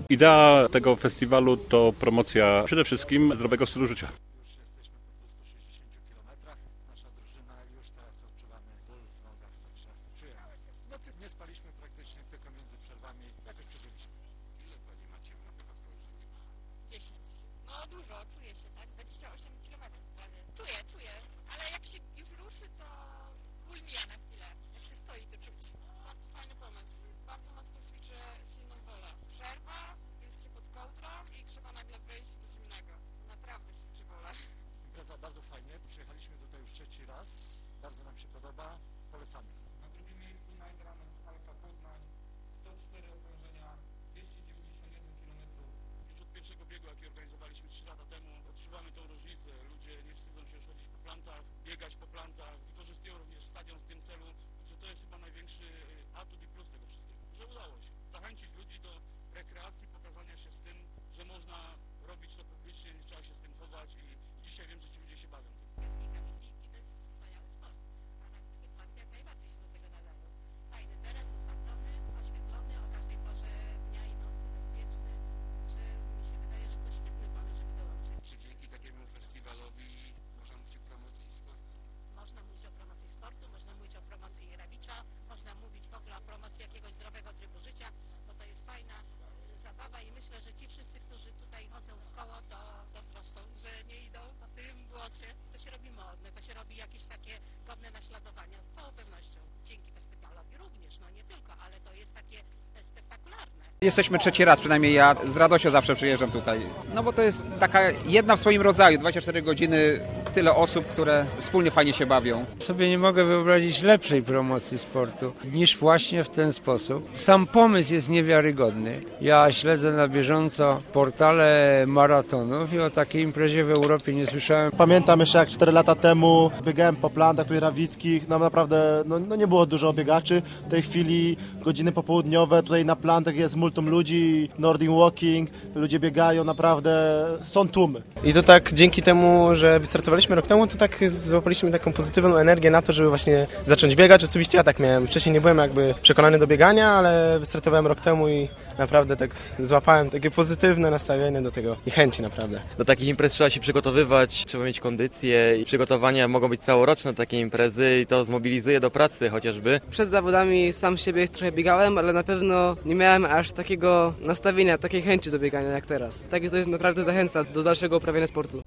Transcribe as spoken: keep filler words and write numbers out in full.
Idea tego festiwalu to promocja przede wszystkim zdrowego stylu życia. Już jesteśmy po stu sześćdziesięciu kilometrach. Nasza drużyna już teraz odczuwamy ból w nogach, także czujemy. W nocy nie spaliśmy praktycznie, tylko między przerwami jakoś przeżyliśmy. Ile pani macie w nogach okrążeń? dziesięć. No dużo, czuję się, tak? dwadzieścia osiem kilometrów prawie. Czuję, czuję, ale jak się już ruszy, to ból mija na chwilę. Jak się stoi, to czuć. Bardzo fajny pomysł. Bardzo mocno ćwiczę silną wolę. Przerwa, jest się pod kołdrą i trzeba nagle wejść do zimnego. Naprawdę ćwiczy wolę. Impreza bardzo fajnie. Przyjechaliśmy tutaj już trzeci raz. Bardzo nam się podoba. Polecamy. Na drugim miejscu Najdramen z Alfa Poznań, sto cztery okrążenia, dwieście dziewięćdziesiąt jeden kilometrów. Już od pierwszego biegu, jaki organizowaliśmy trzy lata temu, odczuwamy tą różnicę. Ludzie nie wstydzą się już chodzić po plantach, biegać po plantach, wykorzystują również stadion w tym celu, że to jest chyba największy atut i plus tego wszystkiego, że udało się zachęcić ludzi do rekreacji, pokazania się z tym, że można robić to publicznie, nie trzeba się z tym chować i dzisiaj wiem, że ci ludzie się bawią tym. Piasknika Wikliki to jest wspaniały sport. Kanadyjskie flanki jak najbardziej się do tego nadają. Fajny teren, ustawiony, oświetlony o każdej porze dnia i nocy, bezpieczny. Że mi się wydaje, że to świetny pomysł, żeby dołączyć. Czy dzięki takiemu festiwalowi można mówić o promocji sportu? Można mówić o promocji sportu, można mówić o promocji Rawicza, można mówić w ogóle o promocji jakiegoś zdrowego trybu życia, bo to jest fajna y, zabawa i myślę, że ci wszyscy, którzy tutaj chodzą w koło, to zazdroszczą, że nie idą po tym błocie. To się robi modne, to się robi jakieś takie godne naśladowania, z całą pewnością. Dzięki festiwalowi również, no nie tylko, ale to jest takie e, spektakularne. Jesteśmy trzeci raz, przynajmniej ja z radością zawsze przyjeżdżam tutaj. No bo to jest taka jedna w swoim rodzaju, dwadzieścia cztery godziny, tyle osób, które wspólnie fajnie się bawią. Sobie nie mogę wyobrazić lepszej promocji sportu niż właśnie w ten sposób. Sam pomysł jest niewiarygodny. Ja śledzę na bieżąco portale maratonów i o takiej imprezie w Europie nie słyszałem. Pamiętam jeszcze jak cztery lata temu biegałem po plantach tutaj rawickich, nam naprawdę no, no nie było dużo biegaczy. W tej chwili godziny popołudniowe, tutaj na plantach jest multum ludzi, Nordic Walking, ludzie biegają, naprawdę są tłumy. I to tak dzięki temu, że wystartowaliśmy rok temu, to tak złapaliśmy taką pozytywną energię na to, żeby właśnie zacząć biegać. Osobiście ja tak miałem. Wcześniej nie byłem jakby przekonany do biegania, ale wystartowałem rok temu i naprawdę tak złapałem takie pozytywne nastawienie do tego i chęci naprawdę. Do takich imprez trzeba się przygotowywać, trzeba mieć kondycję i przygotowania mogą być całoroczne takie imprezy i to zmobilizuje do pracy chociażby. Przed zawodami sam siebie trochę biegałem, ale na pewno nie miałem aż takiego nastawienia, takiej chęci do biegania jak teraz. Takie coś naprawdę zachęca do dalszego uprawiania sportu.